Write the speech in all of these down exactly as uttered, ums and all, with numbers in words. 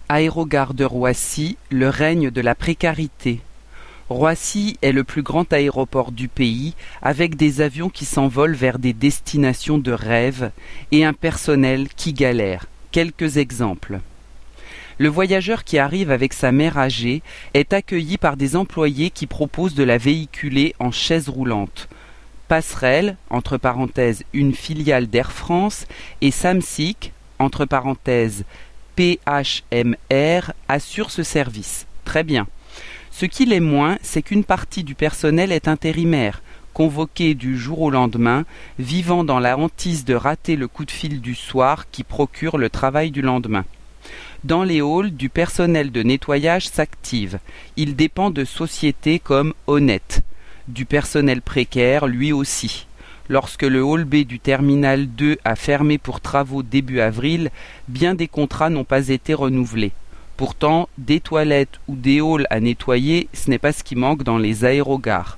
Aérogare de Roissy, le règne de la précarité. Roissy est le plus grand aéroport du pays, avec des avions qui s'envolent vers des destinations de rêve et un personnel qui galère. Quelques exemples. Le voyageur qui arrive avec sa mère âgée est accueilli par des employés qui proposent de la véhiculer en chaise roulante. Passerelle, entre parenthèses une filiale d'Air France, et Samsic, entre parenthèses P H M R, assure ce service. Très bien. Ce qui l'est moins, c'est qu'une partie du personnel est intérimaire, convoqué du jour au lendemain, vivant dans la hantise de rater le coup de fil du soir qui procure le travail du lendemain. Dans les halls, du personnel de nettoyage s'active. Il dépend de sociétés comme Honnête. Du personnel précaire, lui aussi. Lorsque le hall B du terminal deux a fermé pour travaux début avril, bien des contrats n'ont pas été renouvelés. Pourtant, des toilettes ou des halls à nettoyer, ce n'est pas ce qui manque dans les aérogares.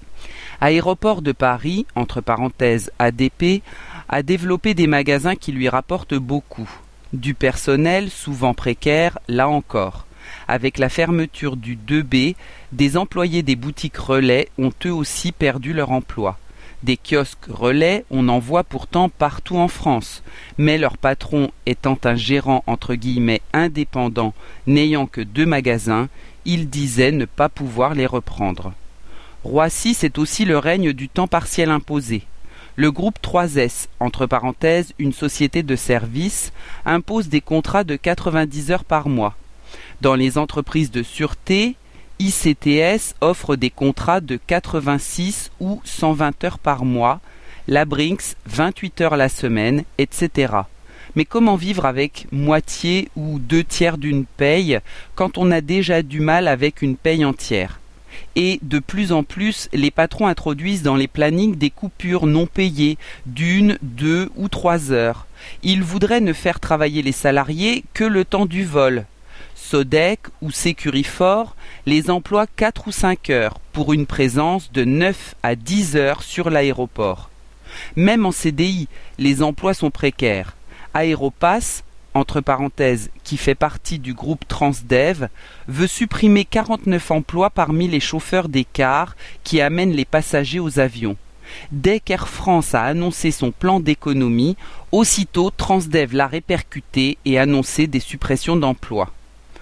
Aéroport de Paris, entre parenthèses A D P, a développé des magasins qui lui rapportent beaucoup. Du personnel, souvent précaire, là encore. Avec la fermeture du deux B, des employés des boutiques relais ont eux aussi perdu leur emploi. Des kiosques relais, on en voit pourtant partout en France, mais leur patron étant un gérant entre guillemets indépendant, n'ayant que deux magasins, il disait ne pas pouvoir les reprendre. Roissy, c'est aussi le règne du temps partiel imposé. Le groupe trois S, entre parenthèses une société de services, impose des contrats de quatre-vingt-dix heures par mois. Dans les entreprises de sûreté, I C T S offre des contrats de quatre-vingt-six ou cent vingt heures par mois, la Brinks vingt-huit heures la semaine, et cetera. Mais comment vivre avec moitié ou deux tiers d'une paye quand on a déjà du mal avec une paye entière? Et de plus en plus, les patrons introduisent dans les plannings des coupures non payées d'une, deux ou trois heures. Ils voudraient ne faire travailler les salariés que le temps du vol. Sodec ou Sécurifor les emploient quatre ou cinq heures pour une présence de neuf à dix heures sur l'aéroport. Même en C D I, les emplois sont précaires. Aéropass, entre parenthèses, qui fait partie du groupe Transdev, veut supprimer quarante-neuf emplois parmi les chauffeurs des cars qui amènent les passagers aux avions. Dès qu'Air France a annoncé son plan d'économie, aussitôt Transdev l'a répercuté et annoncé des suppressions d'emplois.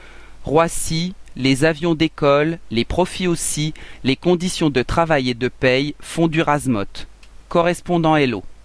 Roissy, les avions décollent, les profits aussi, les conditions de travail et de paye font du razmot. Correspondant Hello.